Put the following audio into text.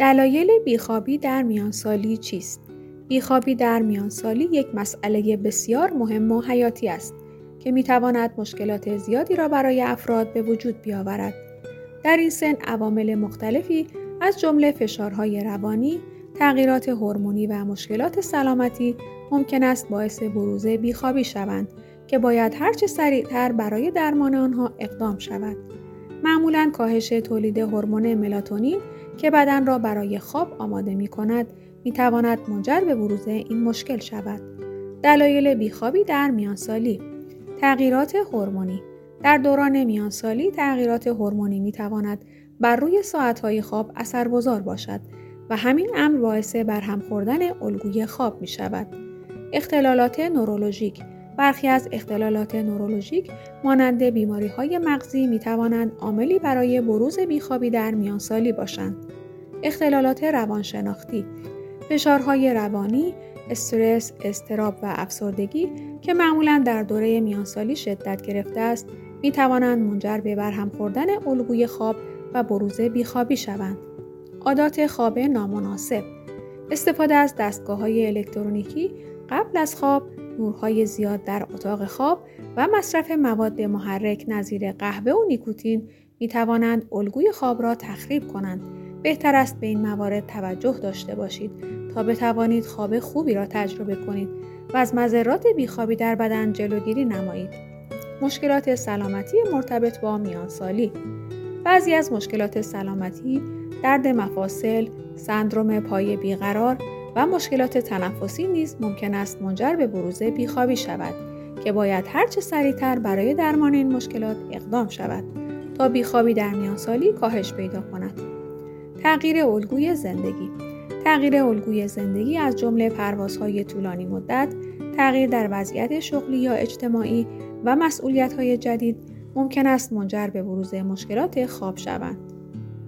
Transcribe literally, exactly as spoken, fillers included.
دلایل بیخوابی در میانسالی چیست؟ بیخوابی در میانسالی یک مسئله بسیار مهم و حیاتی است که میتواند مشکلات زیادی را برای افراد به وجود بیاورد. در این سن عوامل مختلفی از جمله فشارهای روانی، تغییرات هورمونی و مشکلات سلامتی ممکن است باعث بروز بیخوابی شوند که باید هرچه سریعتر برای درمان آنها اقدام شود. معمولاً کاهش تولید هورمون ملاتونین که بدن را برای خواب آماده می کند می تواند منجر به بروز این مشکل شود. دلایل بیخوابی در میانسالی: تغییرات هورمونی. در دوران میانسالی تغییرات هورمونی می تواند بر روی ساعتهای خواب اثرگذار باشد و همین امر باعث برهم خوردن الگوی خواب می شود. اختلالات نورولوژیک. برخی از اختلالات نورولوژیک مانند بیماری‌های مغزی می‌توانند عاملی برای بروز بیخوابی در میانسالی باشند. اختلالات روانشناختی. فشارهای روانی، استرس، اضطراب و افسردگی که معمولاً در دوره میانسالی شدت گرفته است، می‌توانند منجر به برهم خوردن الگوی خواب و بروز بیخوابی شوند. عادات خواب نامناسب. استفاده از دستگاه‌های الکترونیکی قبل از خواب، نورهای زیاد در اتاق خواب و مصرف مواد محرک نظیر قهوه و نیکوتین می توانند الگوی خواب را تخریب کنند. بهتر است به این موارد توجه داشته باشید تا بتوانید خواب خوبی را تجربه کنید و از مضرات بیخوابی در بدن جلوگیری نمایید. مشکلات سلامتی مرتبط با میانسالی. بعضی از مشکلات سلامتی، درد مفاصل، سندرم پای بیقرار و مشکلات تنفسی نیز ممکن است منجر به بروز بیخوابی شود که باید هرچه سریعتر برای درمان این مشکلات اقدام شود تا بیخوابی در میانسالی کاهش پیدا کند. تغییر الگوی زندگی. تغییر الگوی زندگی از جمله پروازهای طولانی مدت، تغییر در وضعیت شغلی یا اجتماعی و مسئولیت‌های جدید ممکن است منجر به بروز مشکلات خواب شوند.